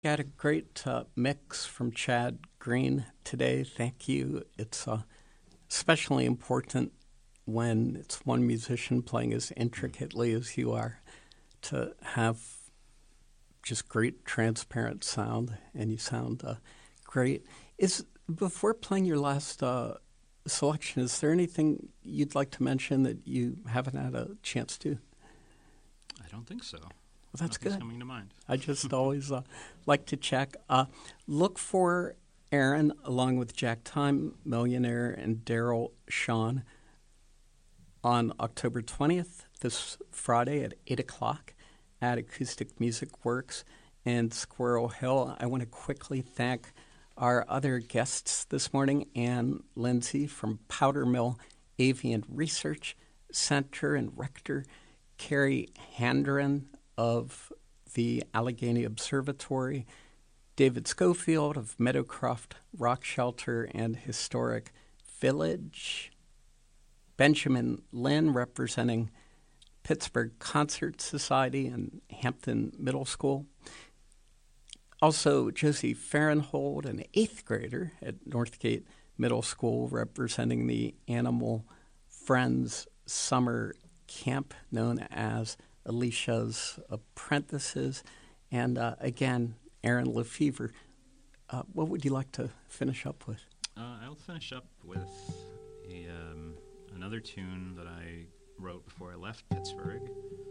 Got a great mix from Chad Green today. Thank you. It's especially important when it's one musician playing as intricately as you are to have just great transparent sound, and you sound great. Is Before playing your last selection, is there anything you'd like to mention that you haven't had a chance to? I don't think so. Well, that's Nothing's good. coming to mind. I just always like to check. Look for Aaron along with Jack Time, Millionaire, and Daryl Sean on October 20th, this Friday at 8 o'clock at Acoustic Music Works in Squirrel Hill. I want to quickly thank our other guests this morning, Ann Lindsay from Powder Mill Avian Research Center and Rector, Carrie Handren of the Allegheny Observatory, David Schofield of Meadowcroft Rock Shelter and Historic Village, Benjamin Lynn representing Pittsburgh Concert Society and Hampton Middle School. Also, Josie Farrenhold, an 8th grader at Northgate Middle School, representing the Animal Friends Summer Camp known as Alicia's Apprentices. And again, Aaron Lefevre. What would you like to finish up with? I'll finish up with another tune that I wrote before I left Pittsburgh.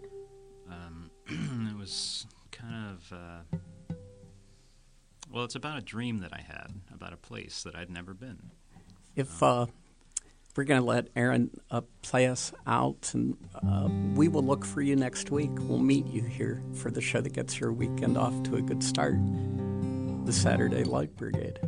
It was kind of, it's about a dream that I had about a place that I'd never been. If we're going to let Aaron play us out, and we will look for you next week. We'll meet you here for the show that gets your weekend off to a good start, the Saturday Light Brigade.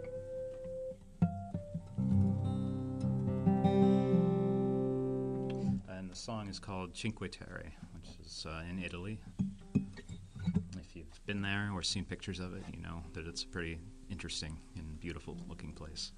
And the song is called Cinque Terre, which is in Italy. If you've been there or seen pictures of it, you know that it's a pretty interesting and beautiful looking place.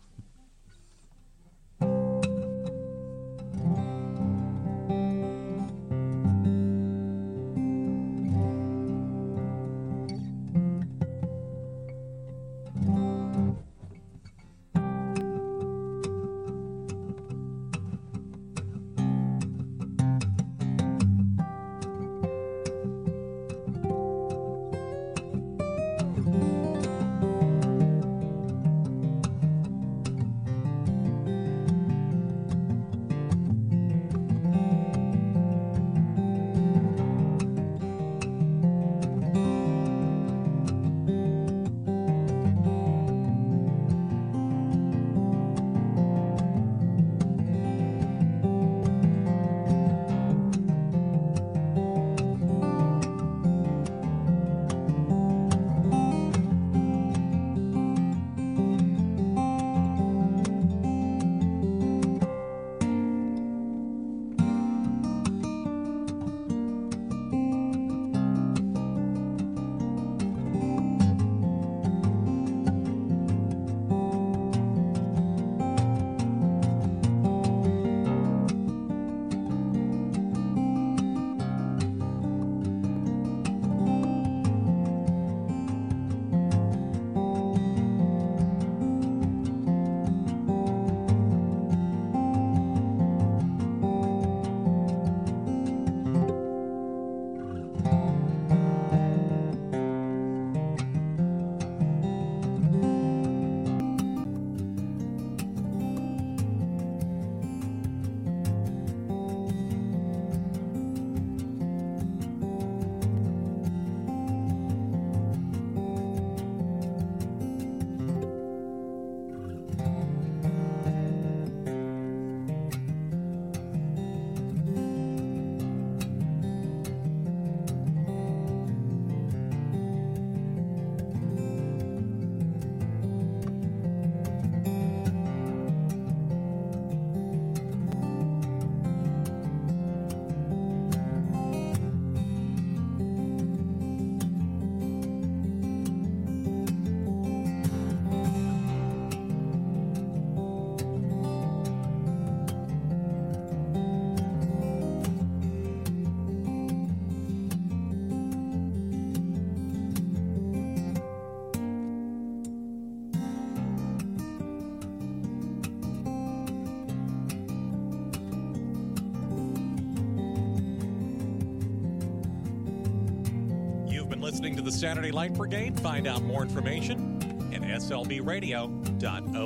listening to the Saturday Light Brigade. Find out more information at slbradio.org.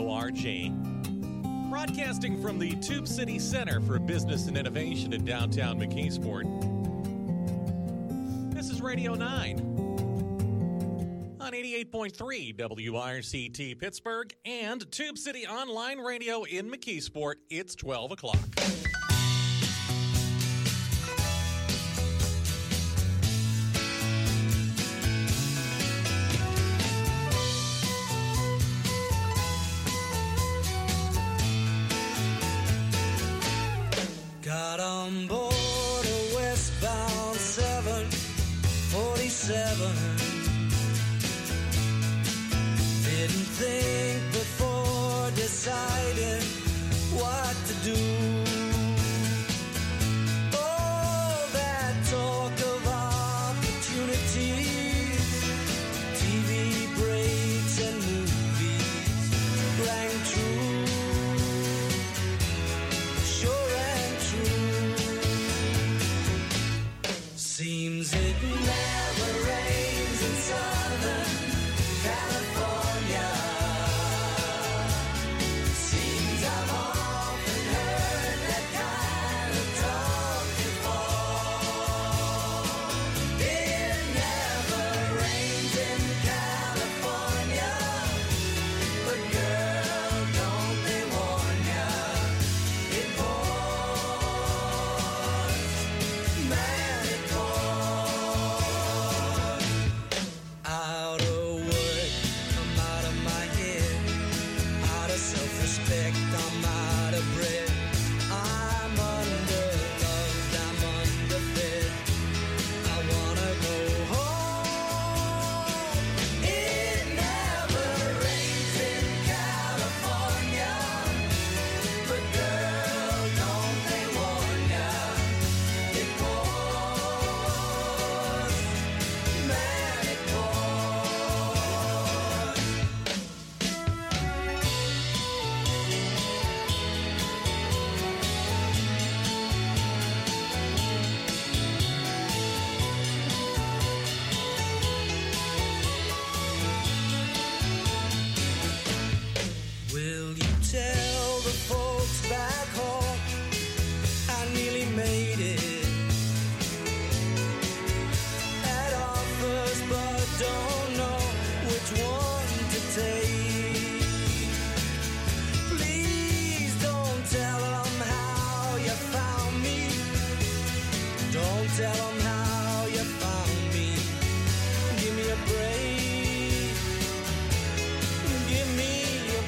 Broadcasting from the Tube City Center for Business and Innovation in downtown McKeesport. This is Radio 9 on 88.3 WIRCT Pittsburgh and Tube City Online Radio in McKeesport. It's 12 o'clock. Got on board a westbound 747. Didn't think before deciding what to do. All that talk of opportunities, TV breaks and movies rang true. Sure and true. Seems it never rains in Southern California. Seems I've often heard that kind of talk before. It never rains in California, but girl, don't they warn ya? It pours, man, it pours. Out of work, I'm out of my head. Out of self-respect, I'm out of breath. I'm underloved, I'm underfed. I wanna go home. It never rains in California, but girl, don't they warn ya? It pours, man, it pours. Will you tell the folks back home I nearly made it? At offers, but don't know which one to take. Please don't tell them how you found me. Don't tell them how you found me. Give me a break. Give me a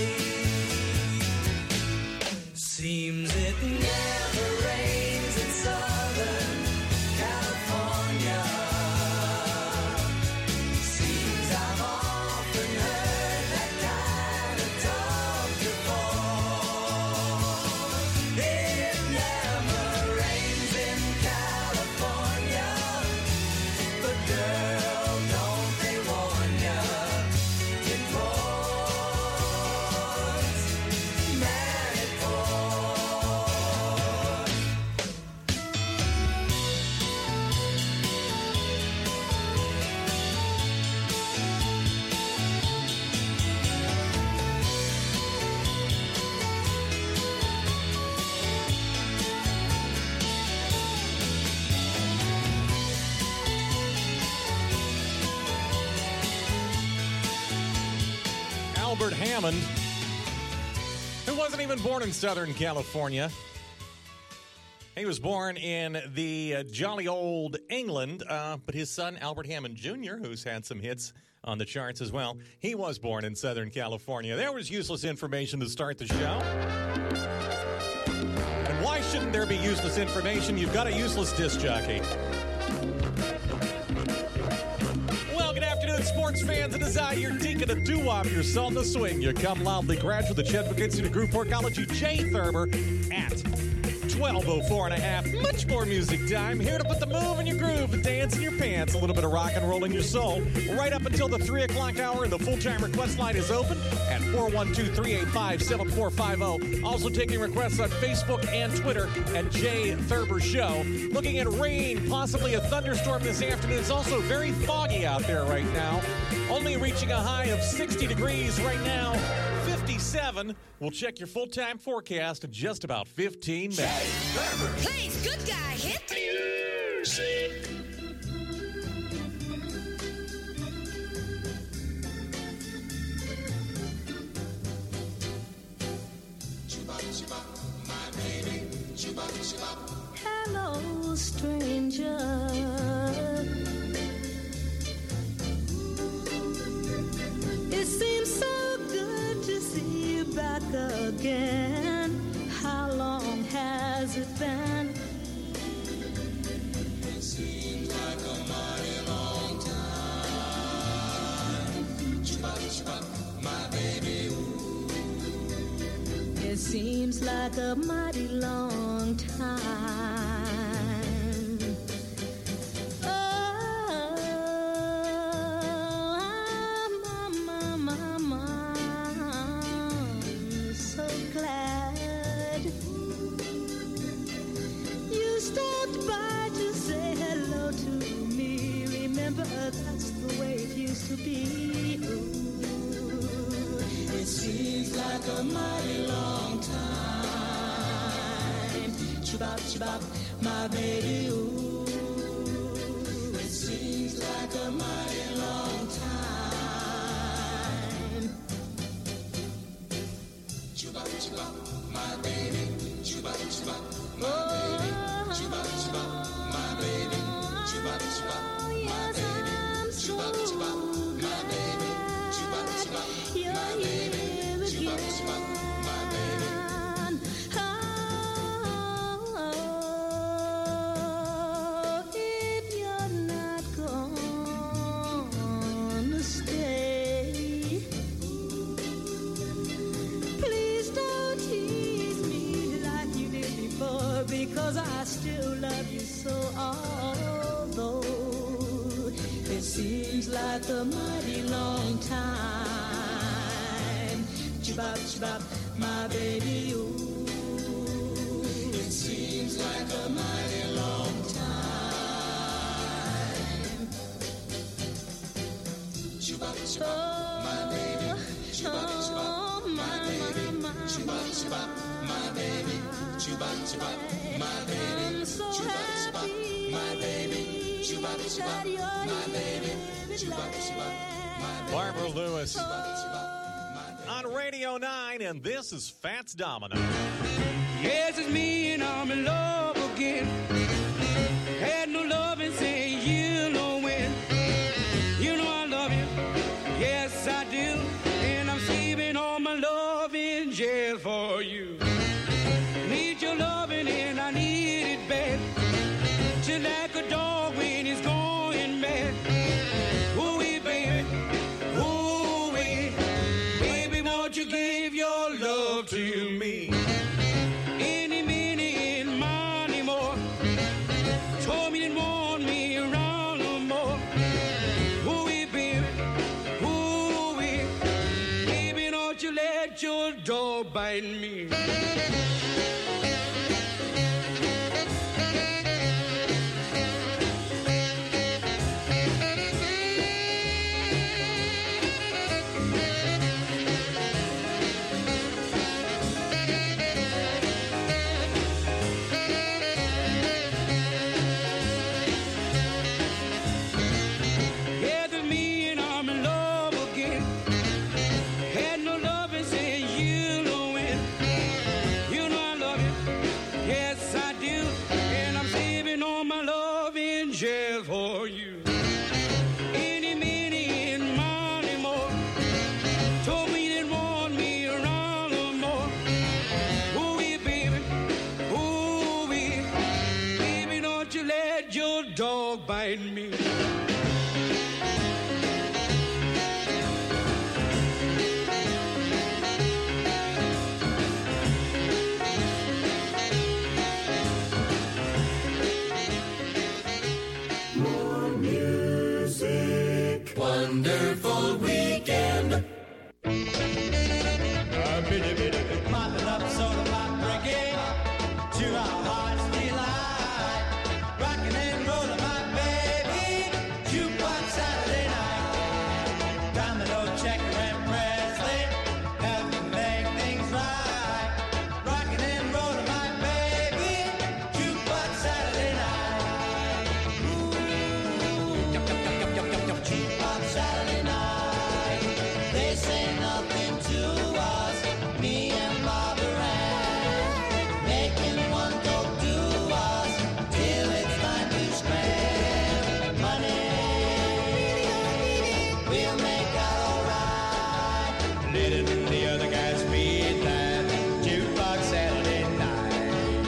break. Seems it never rains in Southern California. Seems I've often heard that kind of talk before. It never rains in California, but girl, don't they warn ya? It pours, man, it pours. Albert Hammond, who wasn't even born in Southern California. He was born in the jolly old England, but his son, Albert Hammond Jr., who's had some hits on the charts as well, he was born in Southern California. There was useless information to start the show. And why shouldn't there be useless information? You've got a useless disc jockey. Well, good afternoon, sports fans. It is I, your deacon of doo-wop, your song to swing. You come loudly graduate, the Chet McKinsey to Group 4 College, Jay Thurber at 12:04 and a half. Much more music time. Here to put the move in your groove and dance in your pants. A little bit of rock and roll in your soul. Right up until the 3 o'clock hour. And the full-time request line is open at 412-385-7450. Also taking requests on Facebook and Twitter at Jay Thurber Show. Looking at rain, possibly a thunderstorm this afternoon. It's also very foggy out there right now. Only reaching a high of 60 degrees right now. 57. We'll check your full-time forecast in just about 15 minutes. Plays good guy hit music. Hello, stranger. It seems so good to see you back again. How long has it been? It seems like a mighty long time. My baby, ooh. It seems like a mighty long time. That's the way it used to be. Ooh, it seems like a mighty long time. Chibop, my baby. Ooh, it seems like a mighty long time. Chibop, my baby. Chibop, my baby. Chibop, my baby. Chibop, my baby. Because I still love you so, although it seems like a mighty long time. Chibop, my baby, ooh. It seems like a mighty long time. Chibop, my baby. Chibop, my baby. Chibop, my baby. Chibop, my baby. I'm so happy. My baby. Chibop, my baby. Chibop, my baby. Barbara Lewis on Radio 9, and this is Fats Domino. Yes, it's me, and I'm in love again. Had no love and say you know when. You know I love you. Yes, I do. And I'm saving all my love in jail for you. Need your loving and I need it bad. Just like a dog when he's going mad. Ooh-wee, baby. Ooh-wee. Baby, won't you give your love to me? Any minute and money more. Told me you didn't want me around no more. Ooh-wee, baby. Ooh-wee. Baby, don't you let your dog bite me. Dog bite me. Domino, Checker, and Presley help to make things right. Rockin' and rollin', my baby, jukebox Saturday night. Jukebox Saturday night. They say nothing to us, me and Barbara Ann, making one go to us till it's time to spend money. We'll make out alright. Letting the other guys beat that jukebox Saturday night.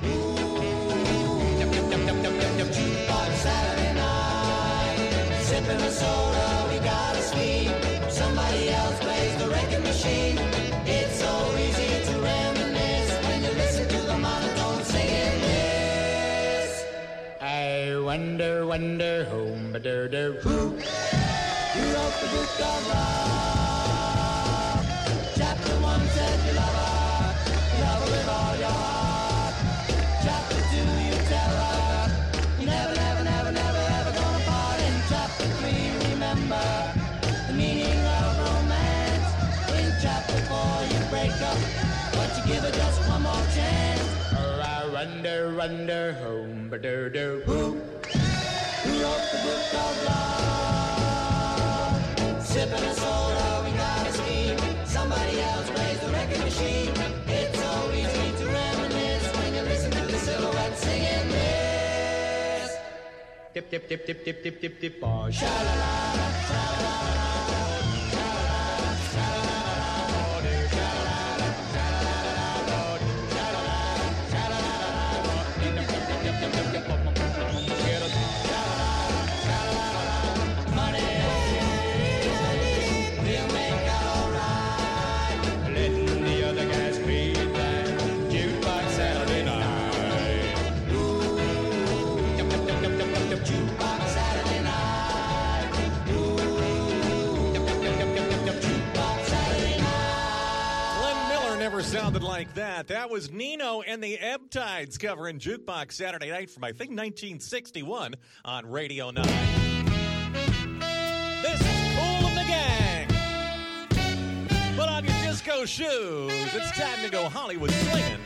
Jukebox Saturday night. Sipping a soda, we gotta sleep. Somebody else plays the wrecking machine. It's so easy to reminisce when you listen to the monotone singing this. I wonder, home, who wrote the book of love? Chapter 1 said you love her with all your heart. Chapter 2 you tell her you never, never, never, never, ever gonna part. In chapter 3 remember the meaning of romance. In chapter 4 you break up, but you give her just one more chance. Oh, I wonder, home, who wrote the book of love? Sipping a soda, we gotta sleep. Somebody else plays the wrecking machine. It's so easy to reminisce when you listen to the silhouette singing this. Dip, dip, dip, dip, dip, dip, dip, dip, oh, sha-la-la-la, sha-la-la-la. Sounded like that. That was Nino and the Ebb Tides covering Jukebox Saturday Night from, I think, 1961 on Radio 9. This is Kool and the Gang. Put on your disco shoes. It's time to go Hollywood swinging.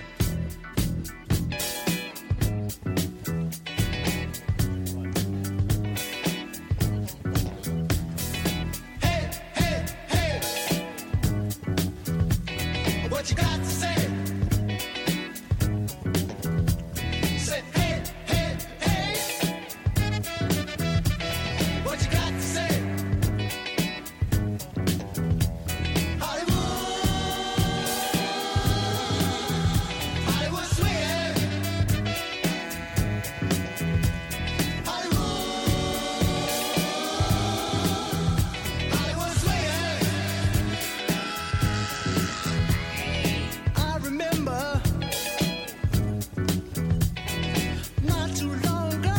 What you got to say? Say, hey, hey, hey. What you got to say? Hollywood swinging. Hollywood swinging. I remember not too long ago,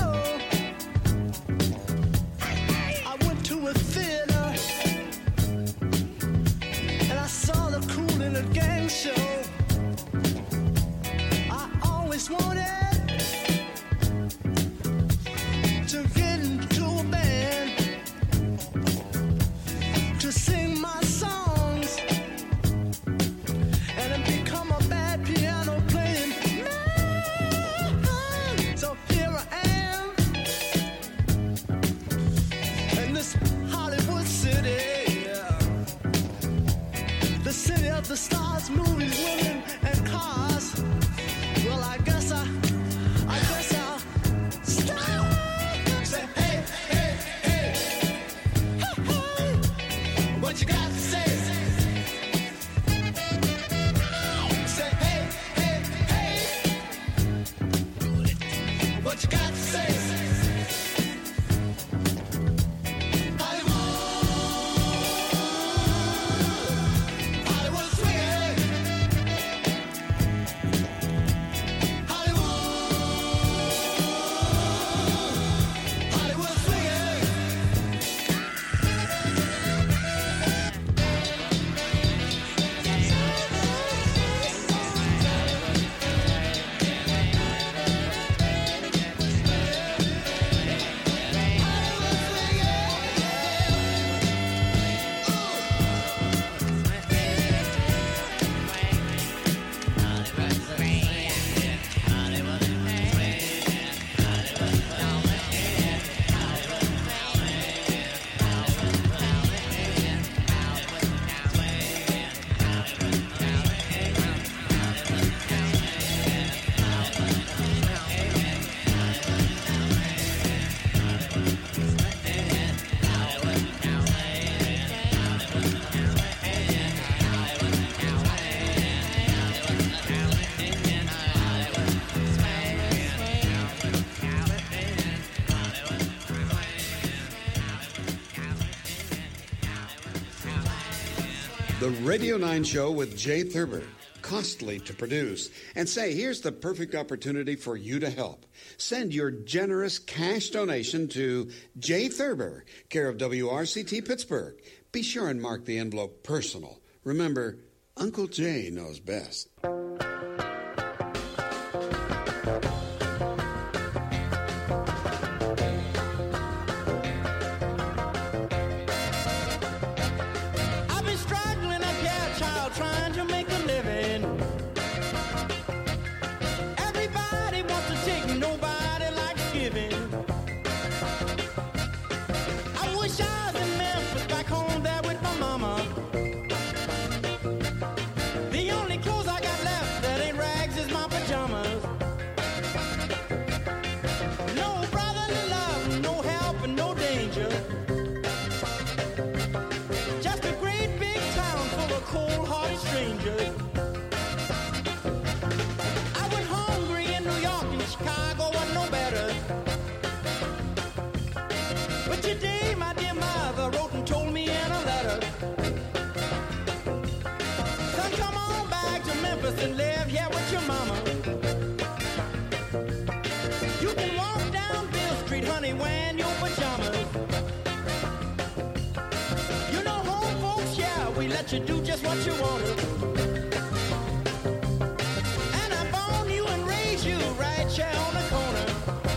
I went to a theater and I saw the Kool and the Gang show. I always wanted to get into a band to sing my songs and then become a bad piano playing man. So here I am in this Hollywood city, the city of the stars, movies, women, and cars. Well, I guess I'll stop. Say, hey, hey, hey, hey, hey. What you got to say? Say, hey, hey, hey. What you got to say? Hollywood swinging. The Radio 9 Show with Jay Thurber. Costly to produce. And say, here's the perfect opportunity for you to help. Send your generous cash donation to Jay Thurber, care of WRCT Pittsburgh. Be sure and mark the envelope personal. Remember, Uncle Jay knows best. I've been struggling up here, child, trying to make a living. Everybody wants to take, nobody likes giving. I wish I was in Memphis, back home there with my mama. The only clothes I got left that ain't rags is my pajamas. No brotherly love, no help, and no danger. Just a great big town full of cold-hearted strangers. I went hungry in New York and Chicago wasn't no better. But today my dear mother wrote and told me in a letter, son, come on back to Memphis and live here with your mama. You can walk down Bill Street, honey, wearing your pajamas. You know home folks, yeah, we let you do just what you want to. And I born you and raised you right here on the corner.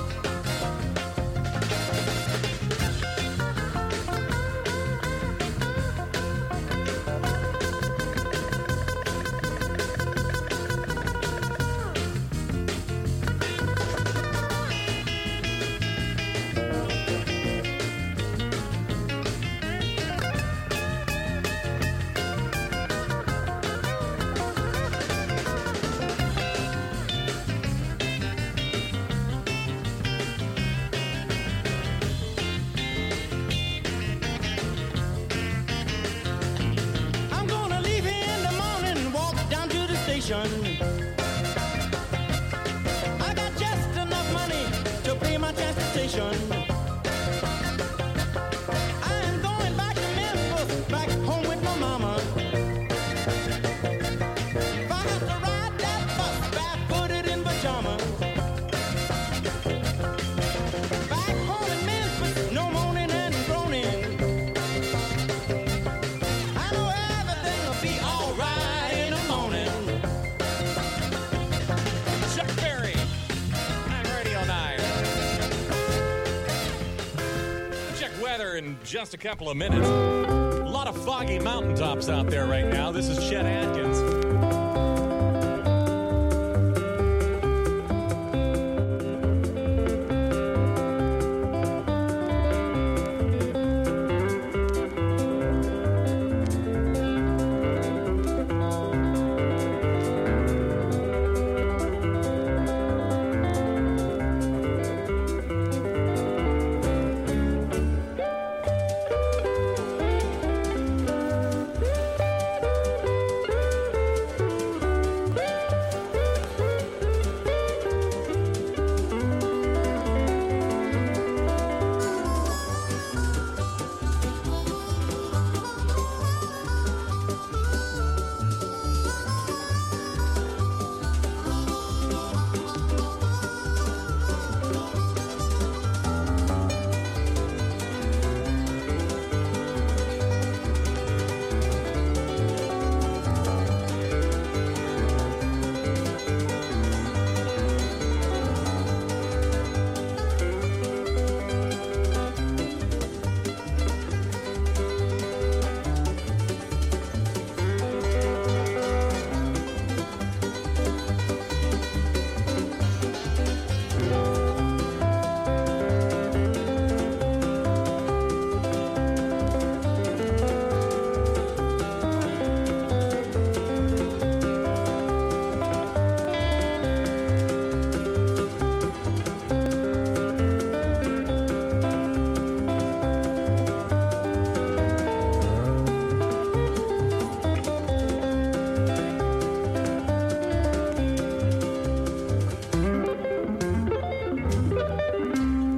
I'm gonna leave here in the morning and walk down to the station. I got just enough money to pay my transportation. I am going back to Memphis, back home with my mama. If I have to ride that bus barefooted in pajamas. Back home in Memphis, no moaning and groaning. I know everything will be all right in the morning. Chuck Berry on Radio 9. Check weather in just a couple of minutes. A lot of foggy mountaintops out there right now. This is Chet Atkins.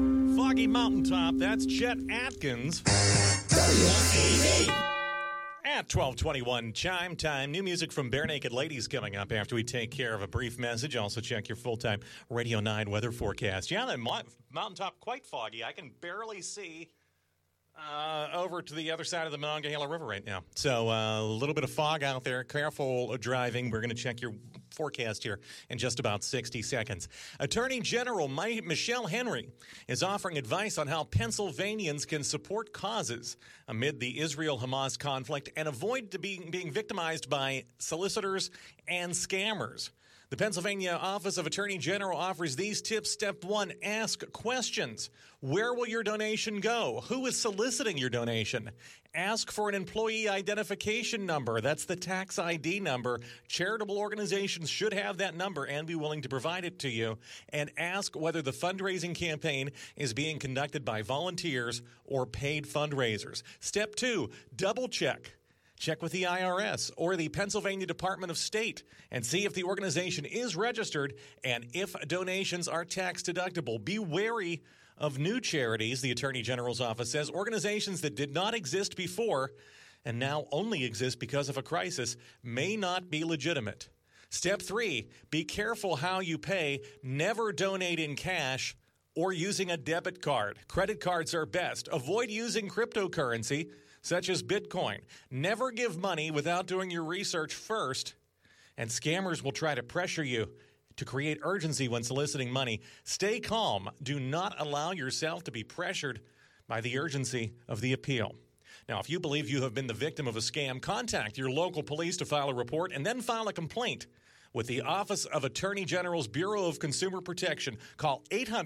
That's Chet Atkins. At 12:21 chime time, new music from Bare Naked Ladies coming up after we take care of a brief message. Also check your full-time Radio 9 weather forecast. Yeah, the mountaintop quite foggy. I can barely see over to the other side of the Monongahela River right now. So a little bit of fog out there. Careful driving. We're going to check your forecast here in just about 60 seconds. Attorney General Michelle Henry is offering advice on how Pennsylvanians can support causes amid the Israel-Hamas conflict and avoid being victimized by solicitors and scammers. The Pennsylvania Office of Attorney General offers these tips. Step 1, ask questions. Where will your donation go? Who is soliciting your donation? Ask for an employee identification number. That's the tax ID number. Charitable organizations should have that number and be willing to provide it to you. And ask whether the fundraising campaign is being conducted by volunteers or paid fundraisers. Step 2, double check. Check with the IRS or the Pennsylvania Department of State and see if the organization is registered and if donations are tax deductible. Be wary of new charities, the Attorney General's office says. Organizations that did not exist before and now only exist because of a crisis may not be legitimate. Step 3, be careful how you pay. Never donate in cash or using a debit card. Credit cards are best. Avoid using cryptocurrency, such as Bitcoin. Never give money without doing your research first, and scammers will try to pressure you to create urgency when soliciting money. Stay calm. Do not allow yourself to be pressured by the urgency of the appeal. Now, if you believe you have been the victim of a scam, contact your local police to file a report and then file a complaint with the Office of Attorney General's Bureau of Consumer Protection. Call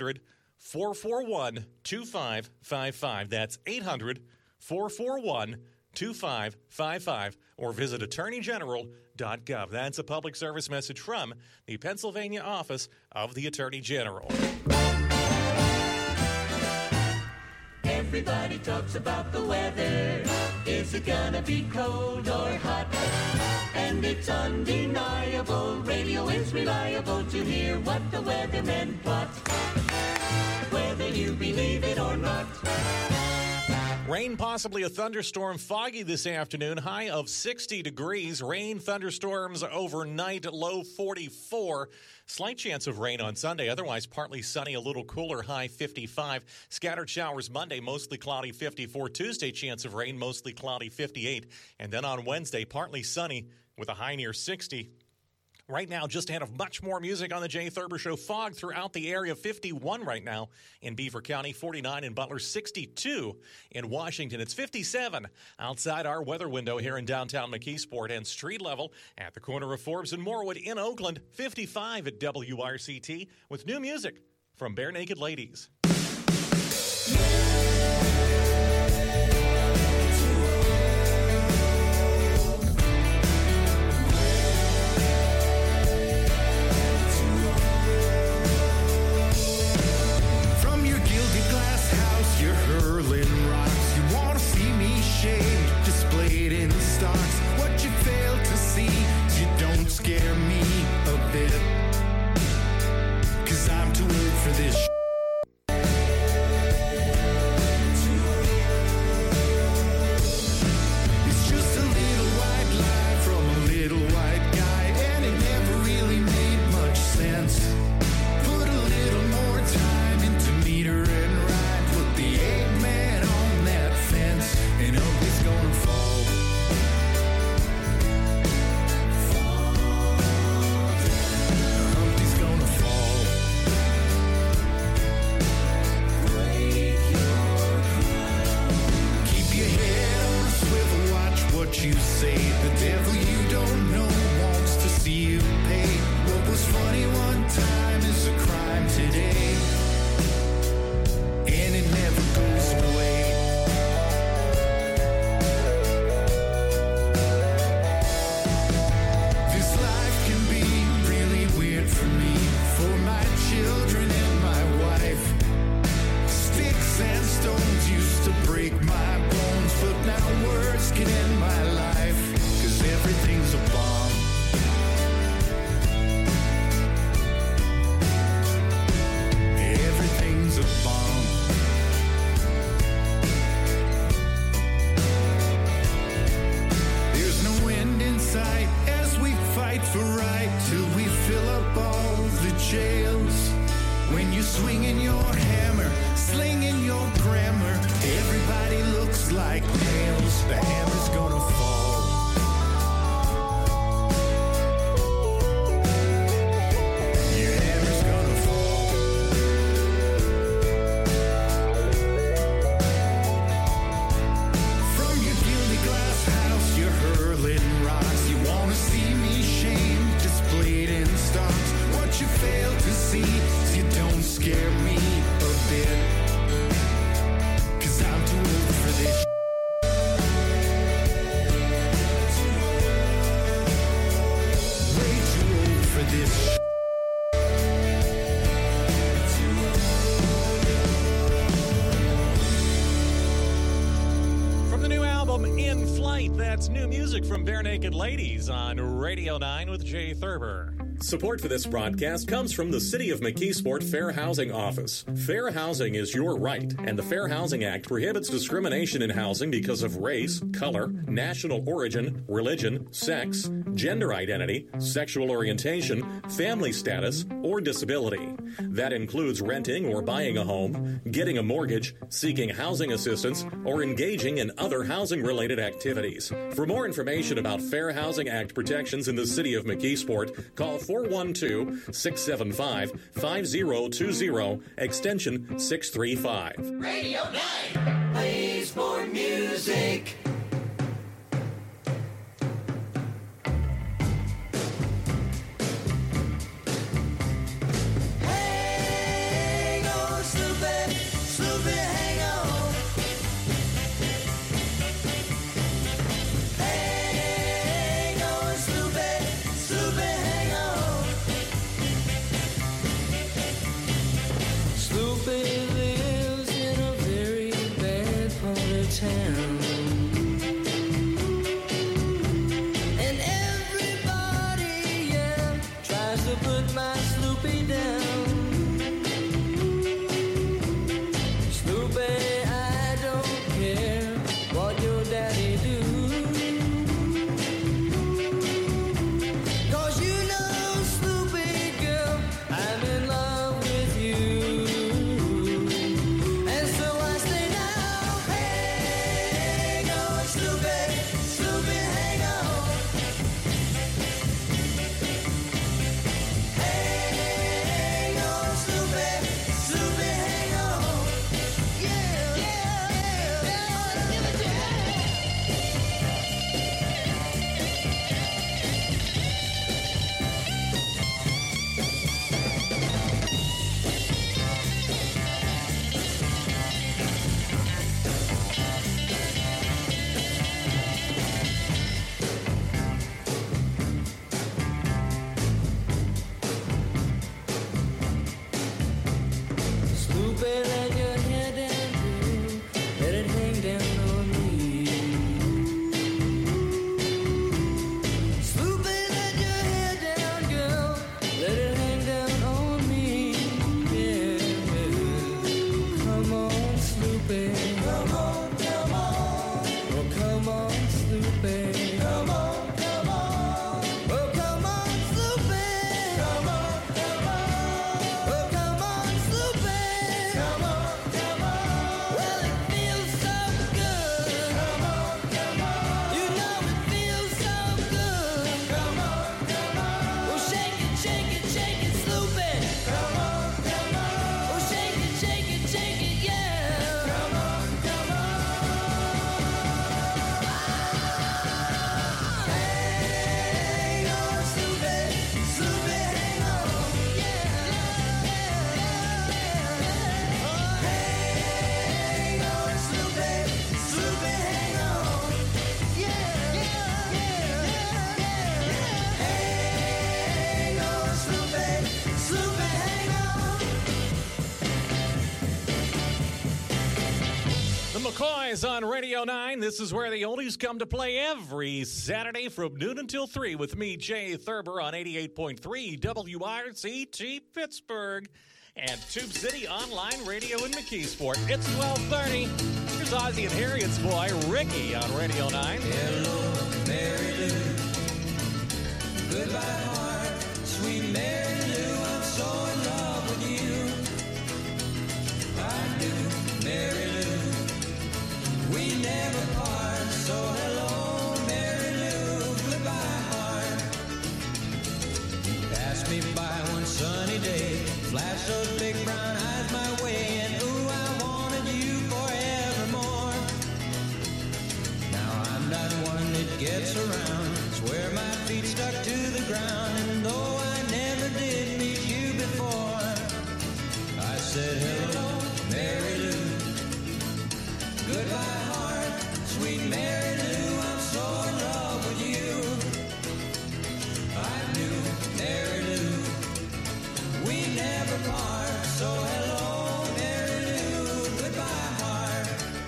800-441-2555. That's 800-441-2555 or visit attorneygeneral.gov. That's a public service message from the Pennsylvania Office of the Attorney General. Everybody talks about the weather. Is it gonna be cold or hot? And it's undeniable. Radio is reliable to hear what the weathermen plot. Whether you believe it or not. Rain, possibly a thunderstorm, foggy this afternoon, high of 60 degrees. Rain, thunderstorms overnight, low 44. Slight chance of rain on Sunday, otherwise partly sunny, a little cooler, high 55. Scattered showers Monday, mostly cloudy, 54. Tuesday, chance of rain, mostly cloudy, 58. And then on Wednesday, partly sunny with a high near 60. Right now, just ahead of much more music on the Jay Thurber Show. Fog throughout the area, 51 right now in Beaver County, 49 in Butler, 62 in Washington. It's 57 outside our weather window here in downtown McKeesport, and street level at the corner of Forbes and Morwood in Oakland, 55 at WRCT, with new music from Bare Naked Ladies. Displayed in stocks, what you fail to see, you don't scare me a bit, 'cause I'm too old for this It's just a little white lie from a little white guy, and it never really made much sense. Put a little more time into meter and rhyme, put the Eggman on that fence, and up it's gonna fall. Humpty's gonna fall. Break your crown. Keep your head on a swivel, watch what you say. The devil you don't know wants to see you pay. What was funny one time is a crime today, and it never goes away. This life can be really weird for me, for my children and my wife. Sticks and stones used to break my bones, but now words can end my life. jails. When you're swinging your hammer, slinging your grammar, everybody looks like nails. The hammer's gonna fall. Your hammer's gonna fall. From your gilded glass house, you're hurling rocks. You wanna see me shamed, displayed in stocks. What you fail to see is you don't scare me a bit. 'Cause I'm too old for this. Way too old for this. From the new album In Flight, that's new music from Bare Naked Ladies on Radio 9 with Jay Thurber. Support for this broadcast comes from the City of McKeesport Fair Housing Office. Fair housing is your right, and the Fair Housing Act prohibits discrimination in housing because of race, color, national origin, religion, sex, gender identity, sexual orientation, family status, or disability. That includes renting or buying a home, getting a mortgage, seeking housing assistance, or engaging in other housing-related activities. For more information about Fair Housing Act protections in the City of McKeesport, call 412-675-5020, extension 635. Radio 9 plays more music. Hang on, Snoopy, Snoopy, hang on. Hang on, Snoopy, Snoopy, hang on. Snoopy lives in a very bad part of town. And everybody, yeah, tries to put my Snoopy down. Snoopy, I don't care what your daddy do. 'Cause you know, Snoopy girl, I'm in love with you. And so I say now, hang on, Snoopy, Snoopy, hang on. Hang on, Snoopy, Snoopy, hang on. Yeah, yeah, yeah, yeah, give it to you. Snoopy, let your hair down, girl. Let it hang down on me. Snoopy, let your hair down, girl. Let it hang down on me. Yeah. Come on, Snoopy. Come on, come on. Oh, come on, Snoopy. Come on, come on. Oh, come on, Snoopy. Come on, come on. Oh, come on, Snoopy. Come on, come on. Well, it feels so good. Come on, come on. You know it feels so good. Come on, come on. Oh, shake it, shake it, shake it, Snoopy. Come on, come on. Oh, shake it, shake it, shake it, yeah. Come on, come on. Hang on, Snoopy, Snoopy, hang on. Yeah, yeah, yeah, yeah. Hang on, Snoopy, Snoopy, hang on. Yeah, yeah, yeah, yeah, yeah. Hang on, Snoopy, Snoopy, hang on. The McCoys on Radio 9. This is where the oldies come to play every Saturday from noon until 3 with me, Jay Thurber, on 88.3 WRCT Pittsburgh and Tube City Online Radio in McKeesport. It's 12:30. Here's Ozzie and Harriet's boy, Ricky, on Radio 9. Hello, Mary Lou. Goodbye, heart. Sweet Mary Lou, I'm so Flash those big brown eyes my way, and ooh, I wanted you forevermore. Now I'm not one that gets around, swear my feet stuck to the ground, and though I never did meet you before, I said hello, Mary Lou. Goodbye, heart, sweet Mary Lou, I'm so in love with you. I knew, Mary Lou, we never part, so hello, Mary Lou, goodbye, heart.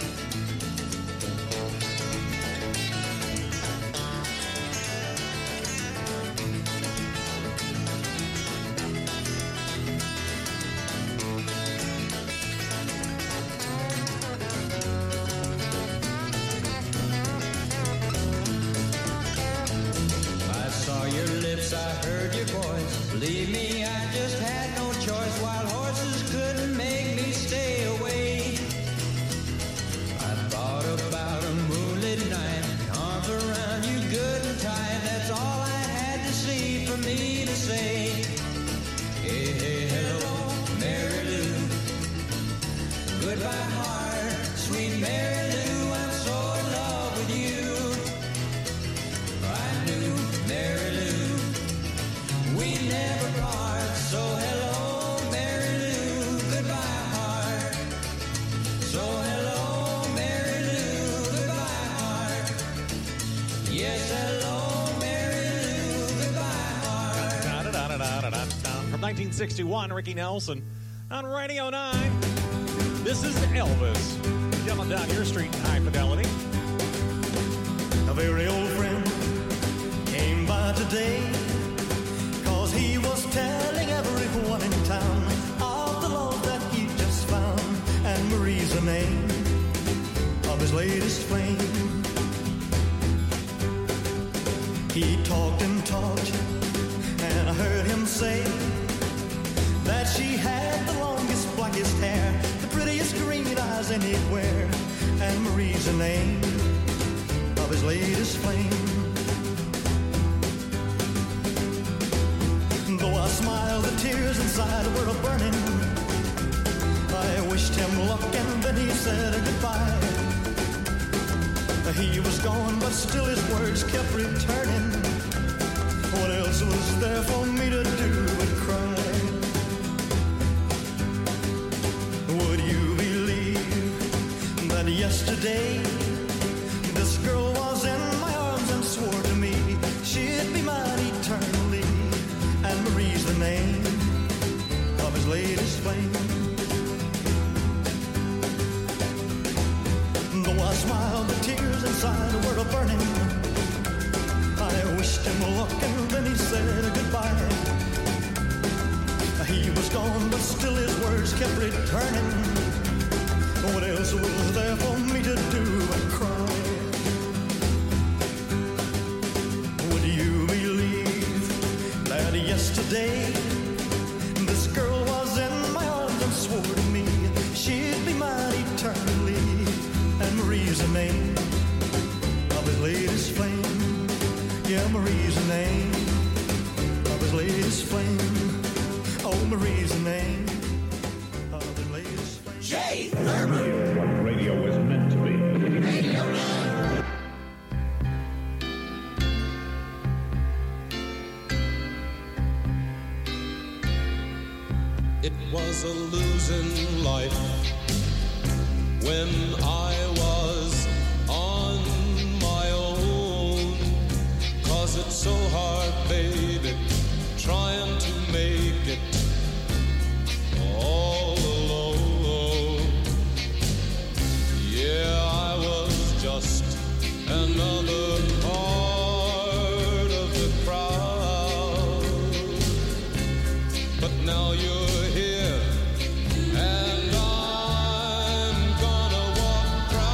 I saw your lips, I heard your voice. Believe me, I just had no choice. Wild horses couldn't make me stay away. I thought about a moonlit night, arms around you good and tight. That's all I had to see for me to say. Hey, hey, hello, Mary Lou. Goodbye, heart, sweet Mary Lou. I'm so in love with you. I knew, Mary Lou, we never part, so hello, Mary Lou, goodbye, heart. So hello, Mary Lou, goodbye, heart. Yes, hello, Mary Lou, goodbye, heart. Da-da-da-da-da-da-da. From 1961, Ricky Nelson on Radio 9. This is Elvis. Yelling down your street in high fidelity. A very old friend came by today, 'cause he was telling everyone in town of the love that he just found. And Marie's the name of his latest flame. He talked and talked, and I heard him say that she had the longest, blackest hair, the prettiest green eyes anywhere. And Marie's the name of his latest flame. Though I smiled, the tears inside were burning. I wished him luck, and then he said goodbye. He was gone, but still his words kept returning. What else was there for me to do but cry? Would you believe that yesterday this girl was in my arms and swore to me she'd be mine eternally? And Marie's the name of his latest flame. Though I smiled, the tears inside were burning. I wished him luck, and then he said goodbye. He was gone, but still his words kept returning. What else was there for me to do but cry? Would you believe that yesterday this girl was in my arms and swore to me she'd be mine eternally? And Marie's the name of his latest flame. Yeah, Marie's the name of his latest flame. Oh, Marie's the name of his latest flame. Jay Thurman. What radio is meant to be. Radio 9. It was a losing life when I was on my own. 'Cause it's so hard, baby, trying to make it all alone. Yeah, I was just another part of the crowd. But now you're here, and I'm gonna walk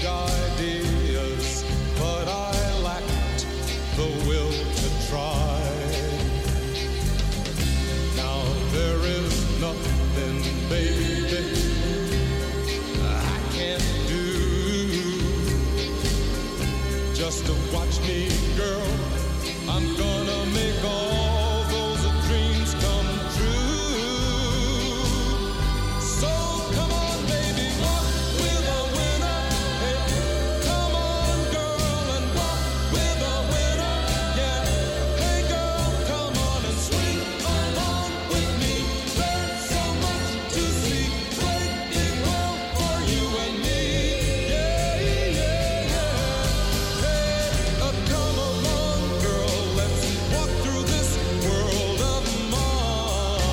big ideas, but I lacked the will to try. Now there is nothing, baby, I can't do. Just to watch me, girl, I'm gonna make all those dreams come true. So come on, baby, walk with a winner. Hey, come on, girl, and walk with a winner. Yeah, hey, girl, come on and swing along with me. There's so much to see, great big world for you and me. Yeah, yeah, yeah. Hey, come along, girl, let's walk through this world of mine.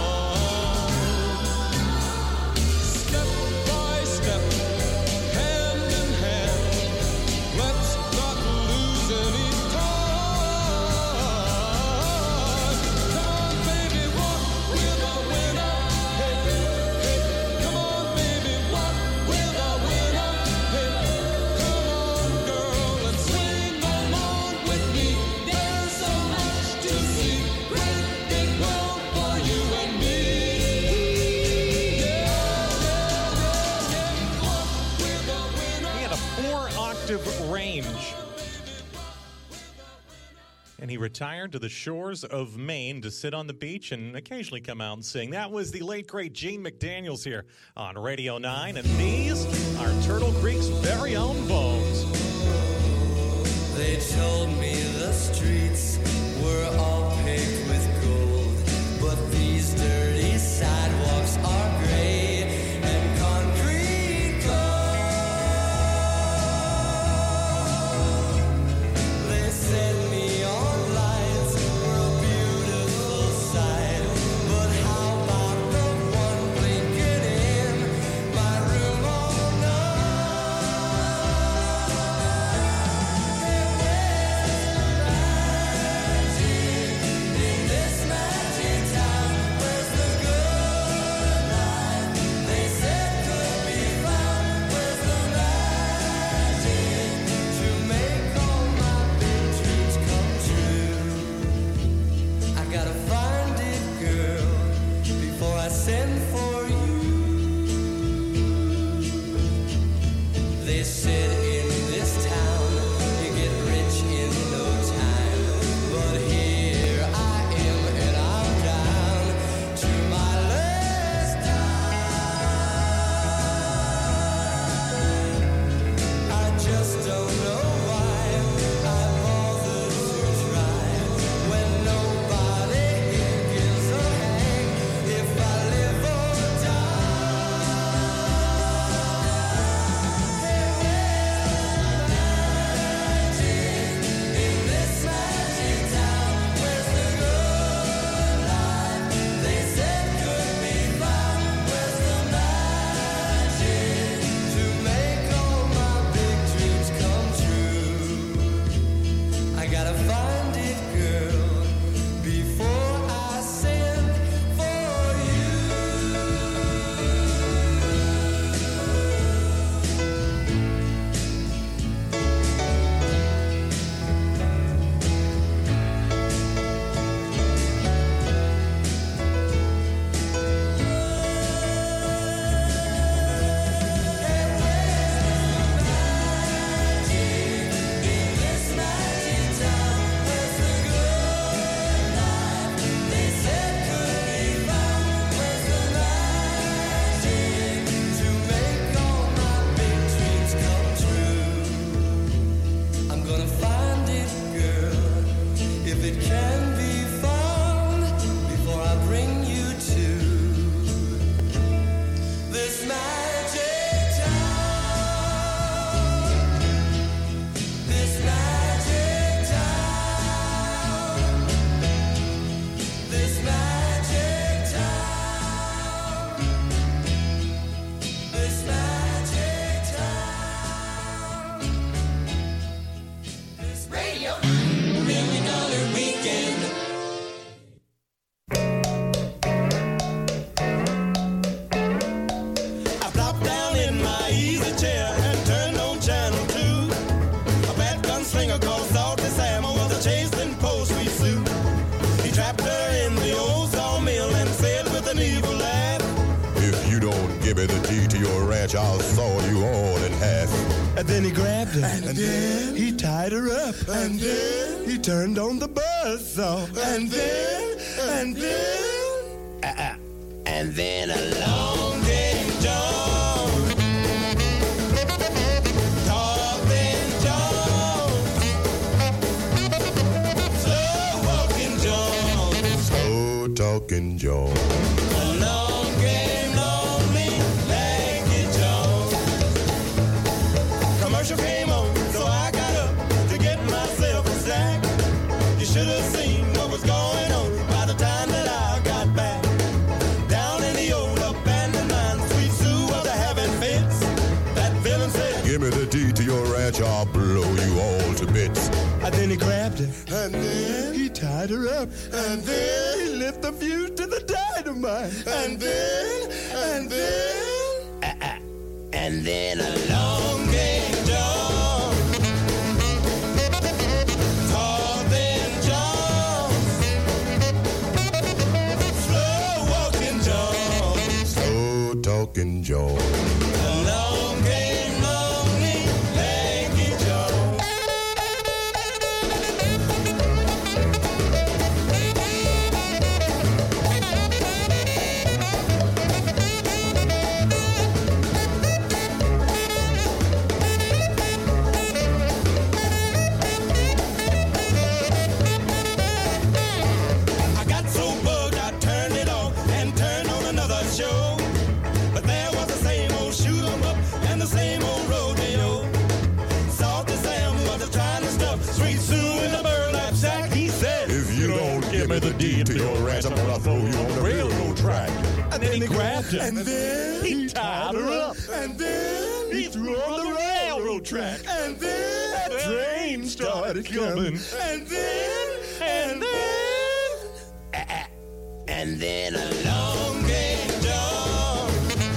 Step by step, hand in hand, let's not lose any time. Come on, baby, walk with a winner. Hey, hey, come on, baby, walk with a winner. Hey, come on, girl, and swing along with me. There's so much to see, great big world for you and me. Walk with a winner. He had a 4-octave range. And he retired to the shores of Maine to sit on the beach and occasionally come out and sing. That was the late, great Gene McDaniels here on Radio 9. And these are Turtle Creek's very own Bones. They told me the streets were all paved with gold, but these dirty sidewalks are gray and concrete cold. They set me on lights for a beautiful sight, but how about the one blinking in my room all night? In this magic town, where's the good life? They said could be found. Where's the magic to make all my big dreams come true? I gotta find it, girl, before I send for you. They said in this town you get rich in no time, but here I am and I'm down to my last dime. I just don't know why I bothered to try when nobody here gives a hang if I live or in this magic town, where's the good life? They said could be found. Where's the magic to make all my big dreams come true? I gotta find it, girl, before I send for you. In this magic town, where's the good life? They said could be found. Where's the magic to make all my big dreams come true? I'm gonna find it, girl, if it can be found, before I bring you to this magic town. This magic town. This magic town. This magic town. This Radio $1 Million Weekend. I plopped down in my easy chair and turned on Then he grabbed her. And then he tied her up. And then he turned on the buzzsaw. And then along came John. Talking John. Slow walking John. Slow talking John. Along came lonely Lanky John. Commercial came on, so I got up to get myself a snack. You should have seen what was going on by the time that I got back. Down in the old abandoned mine, Sweet Sue was having fits. That villain said, Give me the deed to your ranch, I'll blow you all to bits. Then he grabbed her. And then he tied her up. And then he lit the fuse to the dynamite. And then along came John. Talking John. Slow walking John. Slow talking John. Along came lonely Lanky John. I got so bugged I turned it off and turned on another show. But there was the same old shoot 'em up and the same old rodeo. Salty Sam was trying to stuff Sweet Sue in the burlap sack. He said, If you don't give me the deed to your ranch, I'm gonna throw you on the railroad track. and then he grabbed her. And then he tied her up. And then he threw her on the railroad track. And then that train started coming. And then along came John.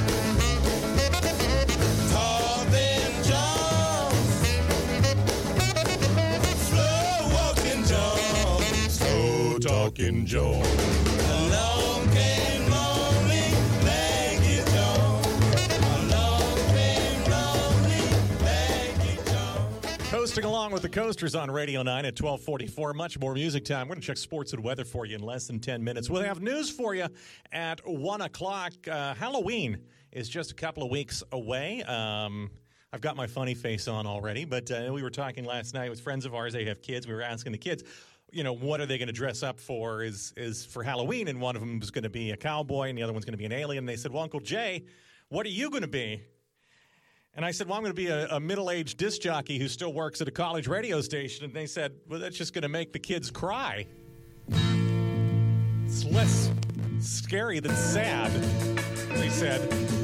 Talking John. Slow walking John. Slow talking John. Along came lonely Lanky John. Along came lonely Lanky John. Coasting along with the Coasters on Radio 9 at 12:44. Much more music time. We're going to check sports and weather for you in less than 10 minutes. We'll have news for you at 1 o'clock. Halloween is just a couple of weeks away. I've got my funny face on already, but we were talking last night with friends of ours. They have kids. We were asking the kids, what are they going to dress up for is for Halloween, and one of them was going to be a cowboy, and the other one's going to be an alien. They said, well, Uncle Jay, what are you going to be? And I said, well, I'm going to be a middle-aged disc jockey who still works at a college radio station. And they said, well, that's just going to make the kids cry. It's less scary than sad, they said.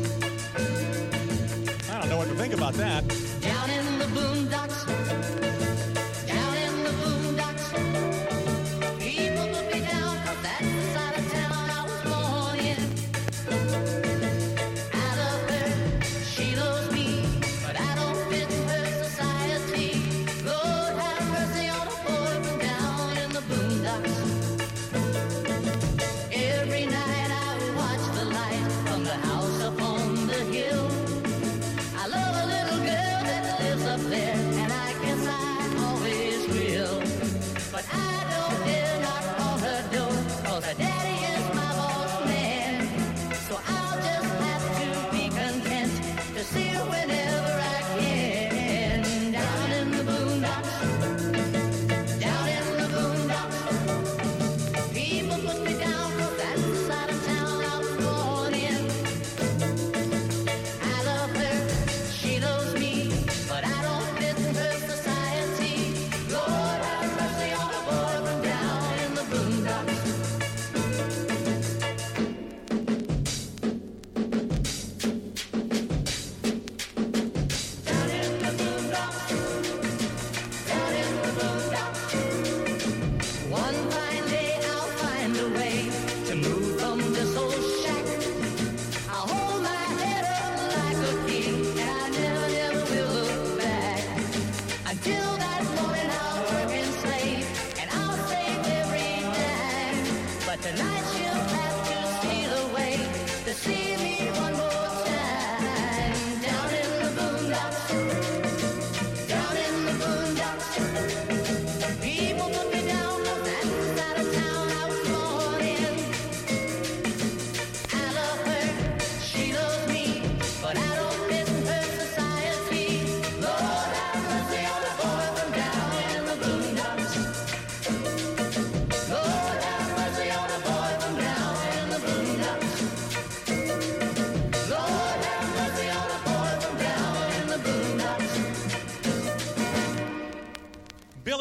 I don't know what to think about that. Down in the boondocks, down in the boondocks, people put me down 'cause that's the side of town I was born in. I love her, she loves me, but I don't fit her society. Lord have mercy on a boy from down in the boondocks. Every night I watch the light from the house upon the hill. I love a little girl that lives up there, and I guess I always will. But I don't dare knock on her door, 'cause her daddy is my boss man. So I'll just have to be content to see her whenever I can. Down in the boondocks, down in the boondocks, people put me down 'cause that's the side of town I was born in. I love her, she loves me, but I don't fit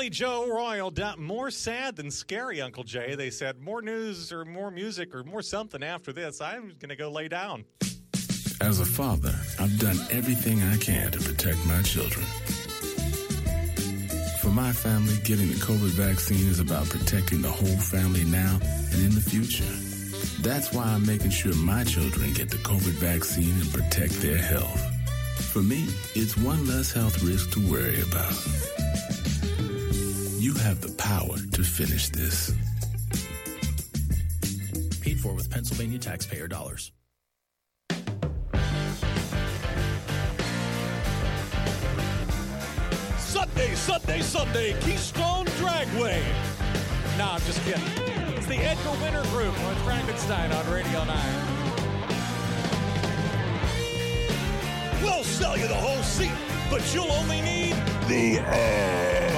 Billy Joe Royal, more sad than scary, Uncle Jay. They said more news or more music or more something after this. I'm going to go lay down. As a father, I've done everything I can to protect my children. For my family, getting the COVID vaccine is about protecting the whole family now and in the future. That's why I'm making sure my children get the COVID vaccine and protect their health. For me, it's one less health risk to worry about. You have the power to finish this. Paid for with Pennsylvania taxpayer dollars. Sunday, Keystone Dragway. No, I'm just kidding. It's the Edgar Winter Group with Frankenstein on Radio 9. We'll sell you the whole seat, but you'll only need the edge.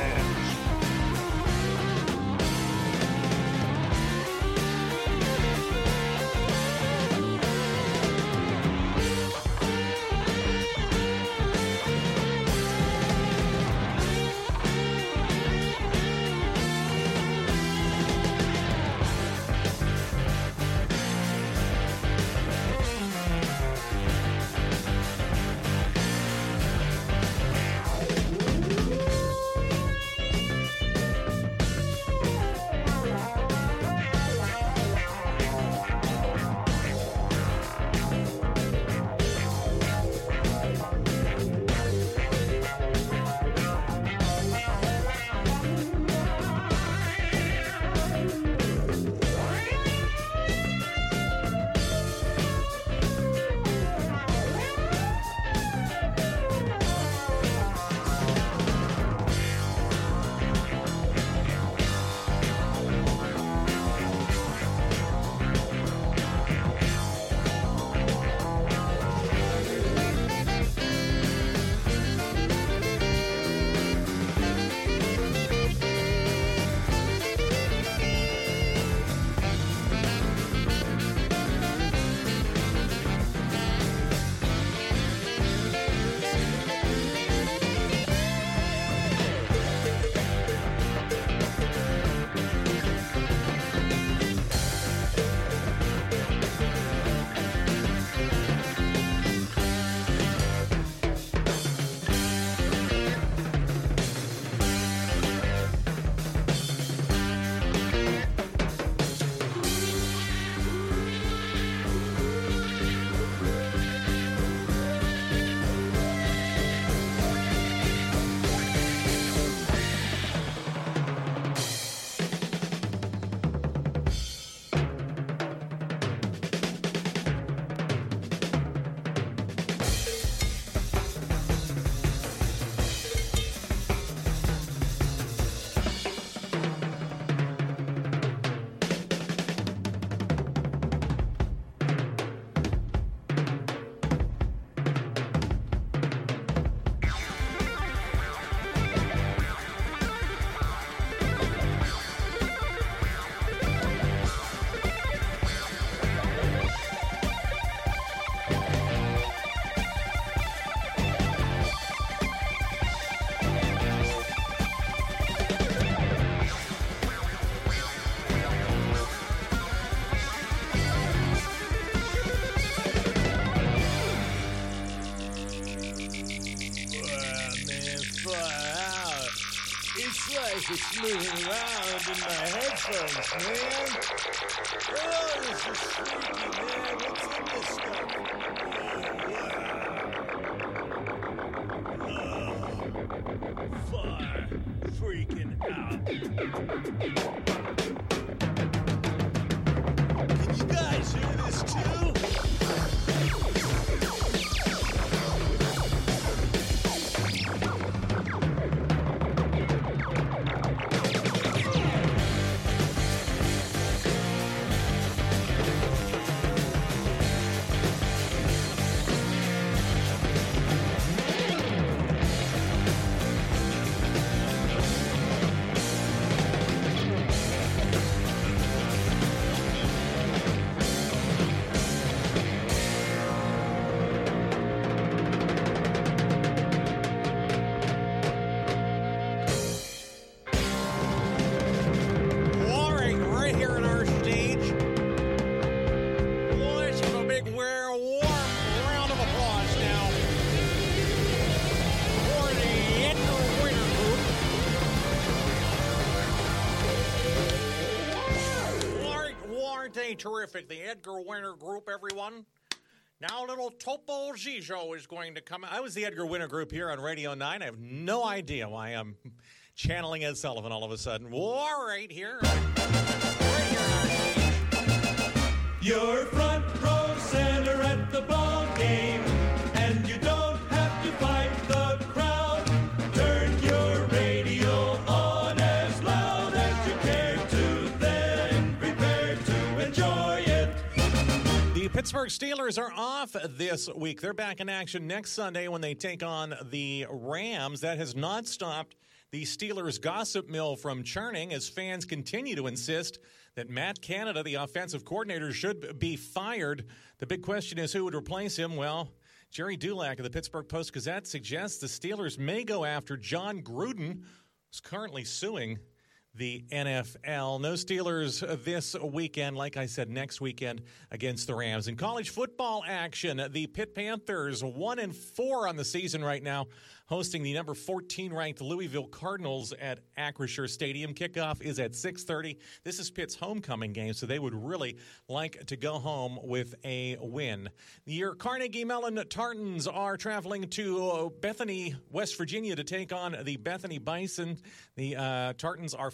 It's moving around in my headphones, man. Oh, this is freaky, man. What's in this stuff? Oh, far freaking out. Can you guys hear this too? they terrific? The Edgar Winter Group, everyone. Now a little Topo Gigio is going to come. I was the Edgar Winter Group here on Radio 9. I have no idea why I'm channeling Ed Sullivan all of a sudden. All right here. You're front row center at the ball game, and you don't have to fight the crowd. Turn your radio on as loud as you care to, then prepare to enjoy it. The Pittsburgh Steelers are off this week. They're back in action next Sunday when they take on the Rams. That has not stopped the Steelers' gossip mill from churning as fans continue to insist that Matt Canada, the offensive coordinator, should be fired. The big question is who would replace him. Well, Jerry Dulac of the Pittsburgh Post-Gazette suggests the Steelers may go after John Gruden, who's currently suing the NFL. No Steelers this weekend. Like I said, next weekend against the Rams. In college football action, the Pitt Panthers 1-4 on the season right now, hosting the number 14 ranked Louisville Cardinals at Acrisure Stadium. Kickoff is at 6:30. This is Pitt's homecoming game, so they would really like to go home with a win. Your Carnegie Mellon Tartans are traveling to Bethany, West Virginia to take on the Bethany Bison. The Tartans are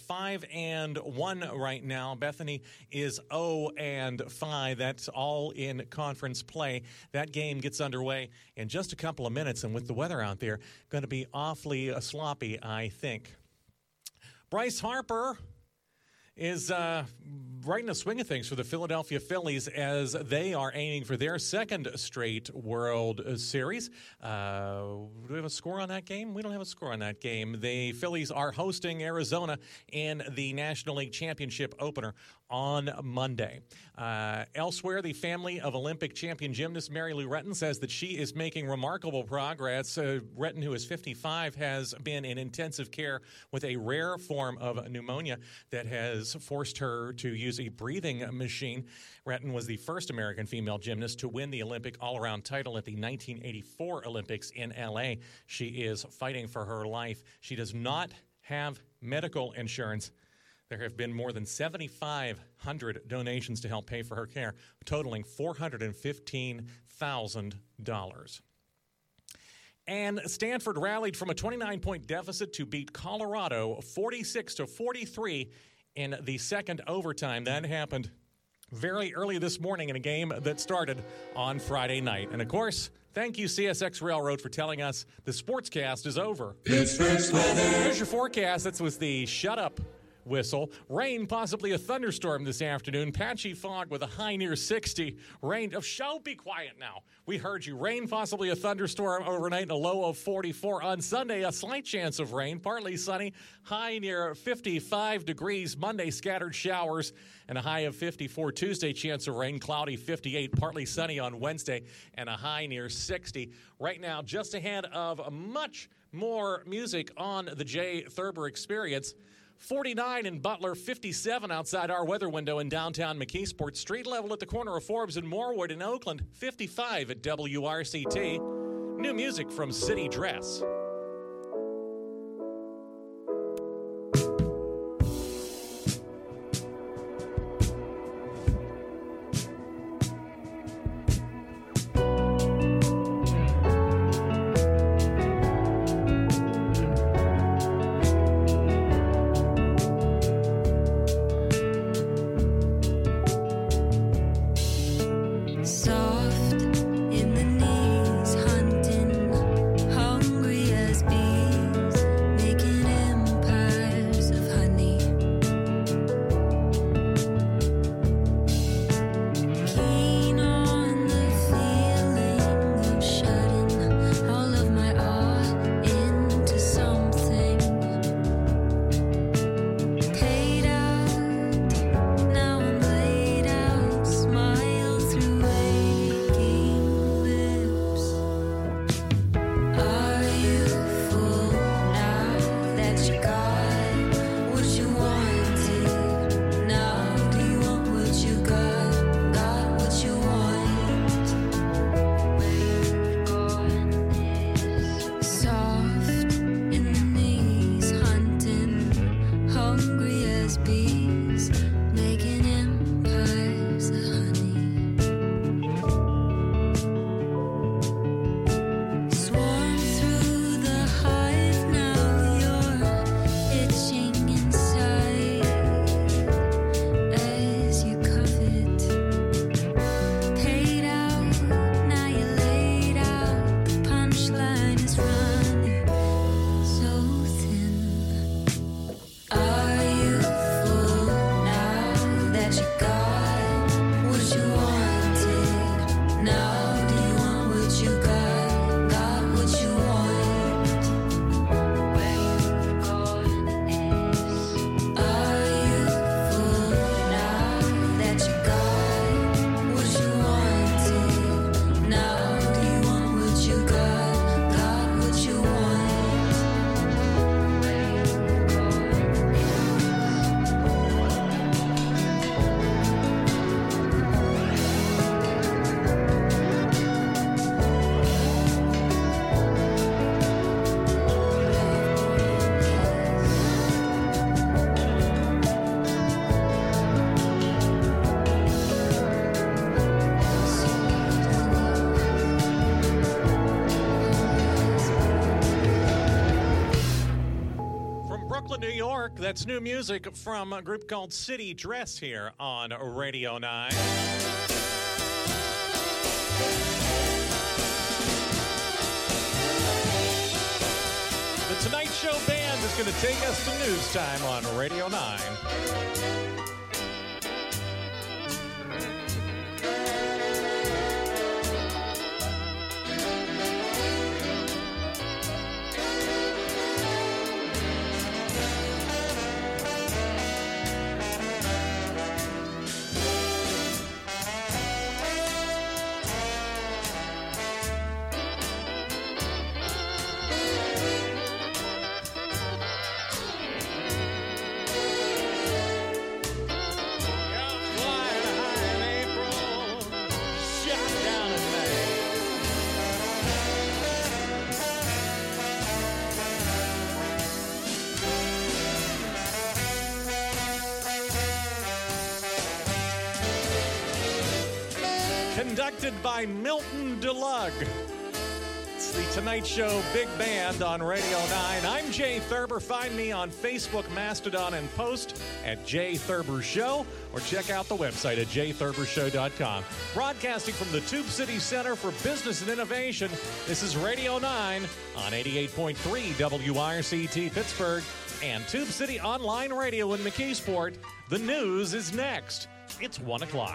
5-1 right now. Bethany is 0-5. That's all in conference play. That game gets underway in just a couple of minutes, and with the weather out there, going to be awfully sloppy, I think. Bryce Harper is right in the swing of things for the Philadelphia Phillies as they are aiming for their second straight World Series. Do we have a score on that game? We don't have a score on that game. The Phillies are hosting Arizona in the National League Championship opener on Monday. Elsewhere, the family of Olympic champion gymnast Mary Lou Retton says that she is making remarkable progress. Retton, who is 55, has been in intensive care with a rare form of pneumonia that has forced her to use a breathing machine. Retton was the first American female gymnast to win the Olympic all-around title at the 1984 Olympics in L.A. She is fighting for her life. She does not have medical insurance. There have been more than 7,500 donations to help pay for her care, totaling $415,000. And Stanford rallied from a 29-point deficit to beat Colorado 46-43 in the second overtime. That happened very early this morning in a game that started on Friday night. And, of course, thank you, CSX Railroad, for telling us the sportscast is over. Pittsburgh's weather. Here's your forecast. That was the shut-up whistle. Rain, possibly a thunderstorm this afternoon. Patchy fog with a high near 60. Rain. Oh, show, be quiet now. We heard you. Rain, possibly a thunderstorm overnight and a low of 44. On Sunday, a slight chance of rain. Partly sunny. High near 55 degrees. Monday, scattered showers and a high of 54. Tuesday, chance of rain. Cloudy, 58. Partly sunny on Wednesday and a high near 60. Right now, just ahead of much more music on the Jay Thurber Experience. 49 in Butler, 57 outside our weather window in downtown McKeesport. Street level at the corner of Forbes and Morewood in Oakland, 55 at WRCT. New music from City Dress. Soft in the knees, hunting, hungry Brooklyn, New York. That's new music from a group called City Dress here on Radio 9. The Tonight Show Band is going to take us to news time on Radio 9. Conducted by Milton DeLugg. It's the Tonight Show Big Band on Radio 9. I'm Jay Thurber. Find me on Facebook, Mastodon, and Post at Jay Thurber Show, or check out the website at jthurbershow.com. Broadcasting from the Tube City Center for Business and Innovation, this is Radio 9 on 88.3 WIRCT Pittsburgh and Tube City Online Radio in McKeesport. The news is next. It's 1 o'clock.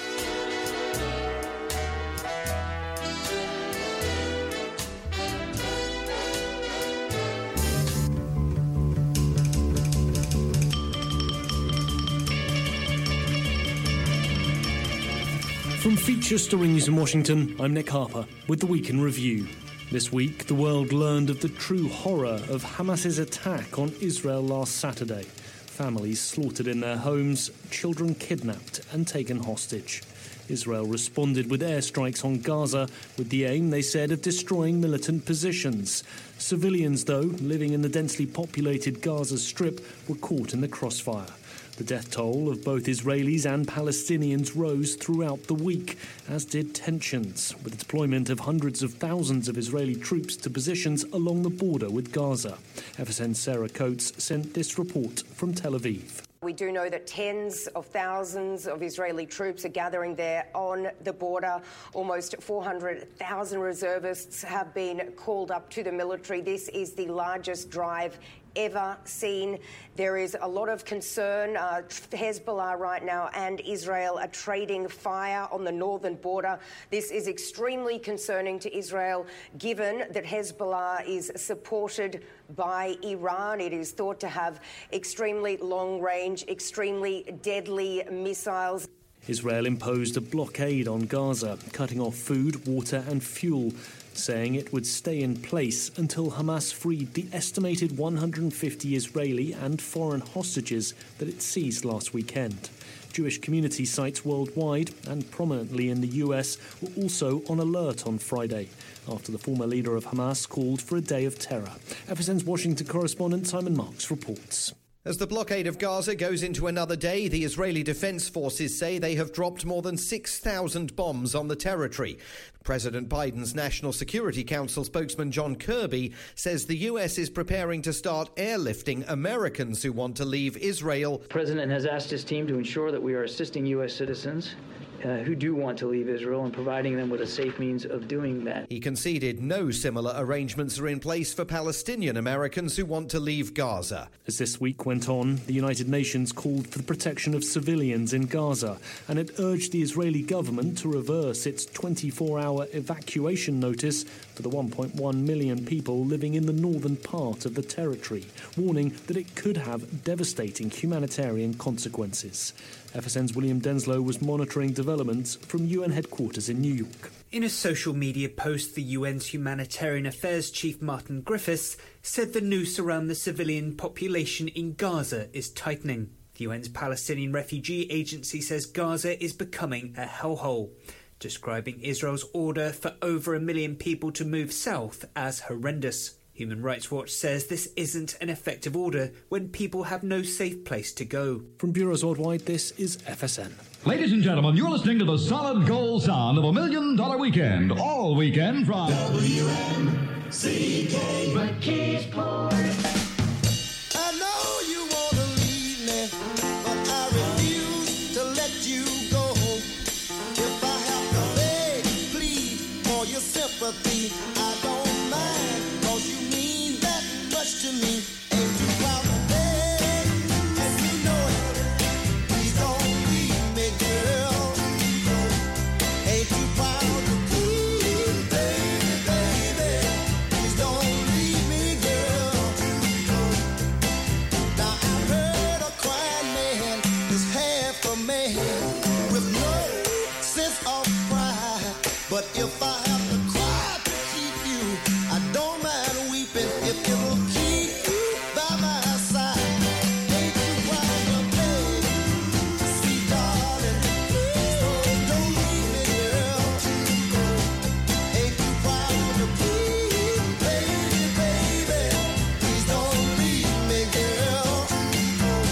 From Feature Story News in Washington, I'm Nick Harper with the Week in Review. This week, the world learned of the true horror of Hamas's attack on Israel last Saturday. Families slaughtered in their homes, children kidnapped and taken hostage. Israel responded with airstrikes on Gaza with the aim, they said, of destroying militant positions. Civilians, though, living in the densely populated Gaza Strip were caught in the crossfire. The death toll of both Israelis and Palestinians rose throughout the week, as did tensions, with the deployment of hundreds of thousands of Israeli troops to positions along the border with Gaza. FSN's Sarah Coates sent this report from Tel Aviv. We do know that tens of thousands of Israeli troops are gathering there on the border. Almost 400,000 reservists have been called up to the military. This is the largest drive ever seen. There is a lot of concern. Hezbollah right now and Israel are trading fire on the northern border. This is extremely concerning to Israel, given that Hezbollah is supported by Iran. It is thought to have extremely long-range, extremely deadly missiles. Israel imposed a blockade on Gaza, cutting off food, water and fuel, saying it would stay in place until Hamas freed the estimated 150 Israeli and foreign hostages that it seized last weekend. Jewish community sites worldwide and prominently in the US were also on alert on Friday after the former leader of Hamas called for a day of terror. FSN's Washington correspondent Simon Marks reports. As the blockade of Gaza goes into another day, the Israeli Defense Forces say they have dropped more than 6,000 bombs on the territory. President Biden's National Security Council spokesman John Kirby says the U.S. is preparing to start airlifting Americans who want to leave Israel. The president has asked his team to ensure that we are assisting U.S. citizens who do want to leave Israel and providing them with a safe means of doing that. He conceded no similar arrangements are in place for Palestinian Americans who want to leave Gaza. As this week went on, the United Nations called for the protection of civilians in Gaza, and it urged the Israeli government to reverse its 24-hour evacuation notice for the 1.1 million people living in the northern part of the territory, warning that it could have devastating humanitarian consequences. FSN's William Denslow was monitoring developments from UN headquarters in New York. In a social media post, the UN's Humanitarian Affairs Chief Martin Griffiths said the noose around the civilian population in Gaza is tightening. The UN's Palestinian Refugee Agency says Gaza is becoming a hellhole, describing Israel's order for over 1 million people to move south as horrendous. Human Rights Watch says this isn't an effective order when people have no safe place to go. From Bureaus Worldwide, this is FSN. Ladies and gentlemen, you're listening to the solid gold sound of $1 Million Weekend, all weekend from WMCK.